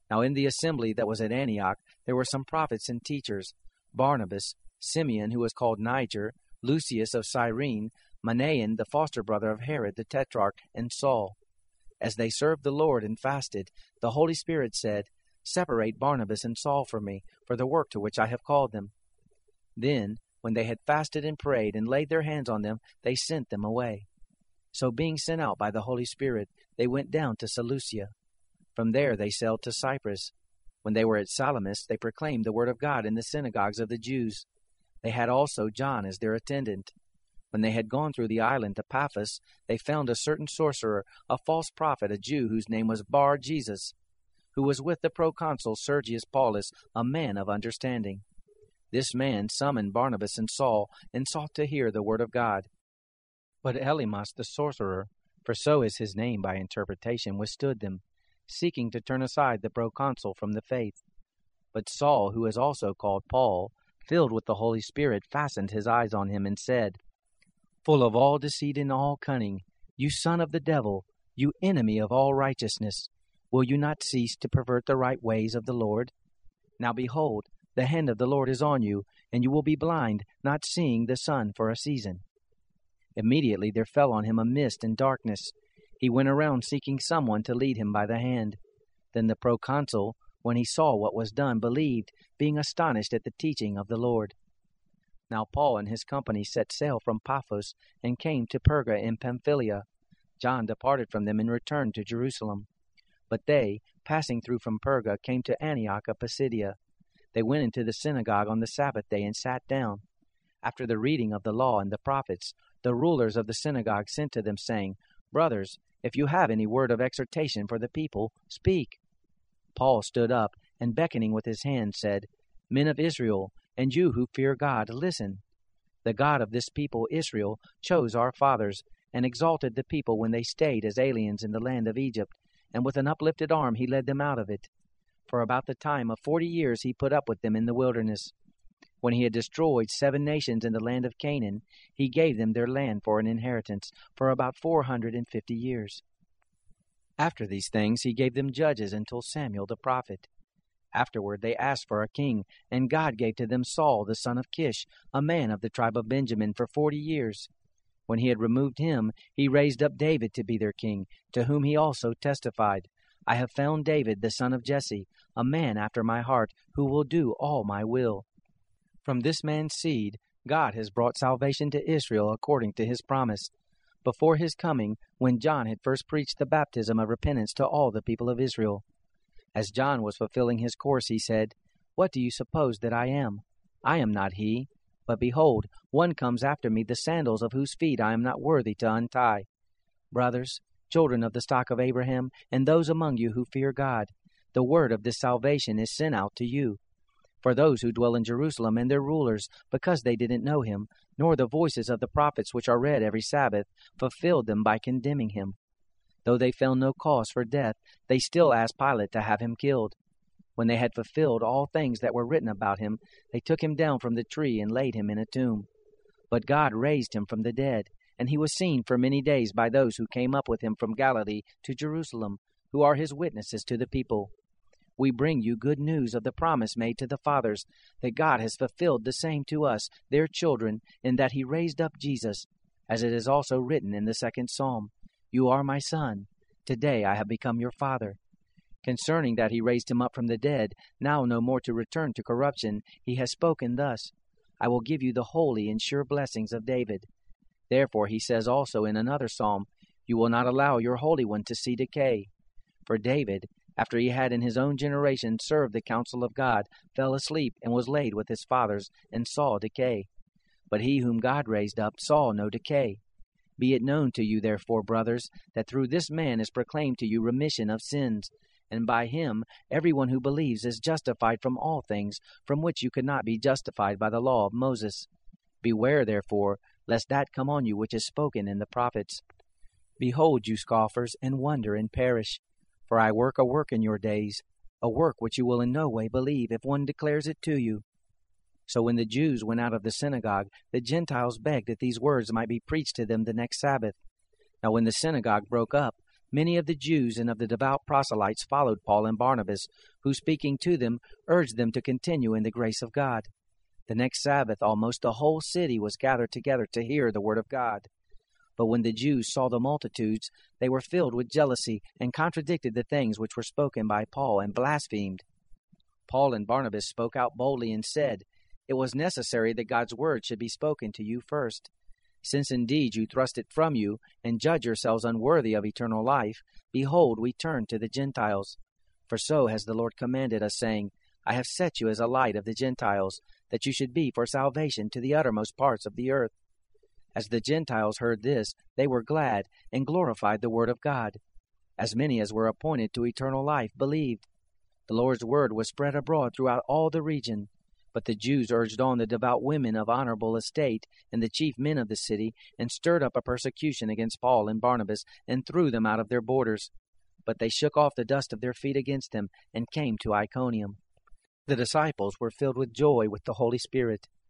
Now in the assembly that was at Antioch there were some prophets and teachers, Barnabas, Simeon, who was called Niger, Lucius of Cyrene, Manaen, the foster brother of Herod the Tetrarch, and Saul. As they served the Lord and fasted, the Holy Spirit said, "Separate Barnabas and Saul for me, for the work to which I have called them." Then, when they had fasted and prayed and laid their hands on them, they sent them away. So being sent out by the Holy Spirit, they went down to Seleucia. From there they sailed to Cyprus. When they were at Salamis, they proclaimed the word of God in the synagogues of the Jews. They had also John as their attendant. When they had gone through the island to Paphos, they found a certain sorcerer, a false prophet, a Jew, whose name was Bar-Jesus, who was with the proconsul Sergius Paulus, a man of understanding. This man summoned Barnabas and Saul, and sought to hear the word of God. But Elymas the sorcerer, for so is his name by interpretation, withstood them, seeking to turn aside the proconsul from the faith. But Saul, who is also called Paul, filled with the Holy Spirit, fastened his eyes on him, and said, "Full of all deceit and all cunning, you son of the devil, you enemy of all righteousness, will you not cease to pervert the right ways of the Lord? Now behold, the hand of the Lord is on you, and you will be blind, not seeing the sun for a season." Immediately there fell on him a mist and darkness. He went around seeking someone to lead him by the hand. Then the proconsul, when he saw what was done, believed, being astonished at the teaching of the Lord. Now Paul and his company set sail from Paphos, and came to Perga in Pamphylia. John departed from them and returned to Jerusalem. But they, passing through from Perga, came to Antioch of Pisidia. They went into the synagogue on the Sabbath day and sat down. After the reading of the law and the prophets, the rulers of the synagogue sent to them, saying, "Brothers, if you have any word of exhortation for the people, speak." Paul stood up, and beckoning with his hand, said, "Men of Israel, and you who fear God, listen. The God of this people, Israel, chose our fathers, and exalted the people when they stayed as aliens in the land of Egypt, and with an uplifted arm he led them out of it. For about the time of 40 years he put up with them in the wilderness. When he had destroyed 7 nations in the land of Canaan, he gave them their land for an inheritance for about 450 years. After these things he gave them judges until Samuel the prophet. Afterward they asked for a king, and God gave to them Saul the son of Kish, a man of the tribe of Benjamin, for 40 years. When he had removed him, he raised up David to be their king, to whom he also testified, "I have found David the son of Jesse, a man after my heart, who will do all my will." From this man's seed, God has brought salvation to Israel according to his promise, before his coming, when John had first preached the baptism of repentance to all the people of Israel. As John was fulfilling his course, he said, "What do you suppose that I am? I am not he. But behold, one comes after me, the sandals of whose feet I am not worthy to untie. Brothers, children of the stock of Abraham, and those among you who fear God, the word of this salvation is sent out to you. For those who dwell in Jerusalem and their rulers, because they didn't know him, nor the voices of the prophets which are read every Sabbath, fulfilled them by condemning him. Though they found no cause for death, they still asked Pilate to have him killed. When they had fulfilled all things that were written about him, they took him down from the tree and laid him in a tomb. But God raised him from the dead, and he was seen for many days by those who came up with him from Galilee to Jerusalem, who are his witnesses to the people. We bring you good news of the promise made to the fathers, that God has fulfilled the same to us, their children, in that he raised up Jesus, as it is also written in the 2nd Psalm, "You are my son. Today I have become your father." Concerning that he raised him up from the dead, now no more to return to corruption, he has spoken thus, "I will give you the holy and sure blessings of David." Therefore he says also in another psalm, "You will not allow your Holy One to see decay." For David, after he had in his own generation served the counsel of God, fell asleep and was laid with his fathers, and saw decay. But he whom God raised up saw no decay. Be it known to you, therefore, brothers, that through this man is proclaimed to you remission of sins, and by him everyone who believes is justified from all things from which you could not be justified by the law of Moses. Beware, therefore, lest that come on you which is spoken in the prophets. Behold, you scoffers, and wonder and perish. For I work a work in your days, a work which you will in no way believe if one declares it to you. So when the Jews went out of the synagogue, the Gentiles begged that these words might be preached to them the next Sabbath. Now when the synagogue broke up, Many of the Jews and of the devout proselytes followed Paul and Barnabas, who, speaking to them, urged them to continue in the grace of God. The next Sabbath almost the whole city was gathered together to hear the word of God. But when the Jews saw the multitudes, they were filled with jealousy, and contradicted the things which were spoken by Paul, and blasphemed. Paul and Barnabas spoke out boldly and said, "It was necessary that God's word should be spoken to you first. Since indeed you thrust it from you, and judge yourselves unworthy of eternal life, behold, we turn to the Gentiles. For so has the Lord commanded us, saying, I have set you as a light of the Gentiles, that you should be for salvation to the uttermost parts of the earth." As the Gentiles heard this, they were glad, and glorified the word of God. As many as were appointed to eternal life believed. The Lord's word was spread abroad throughout all the region. But the Jews urged on the devout women of honorable estate and the chief men of the city, and stirred up a persecution against Paul and Barnabas, and threw them out of their borders. But they shook off the dust of their feet against them, and came to Iconium. The disciples were filled with joy with the Holy Spirit,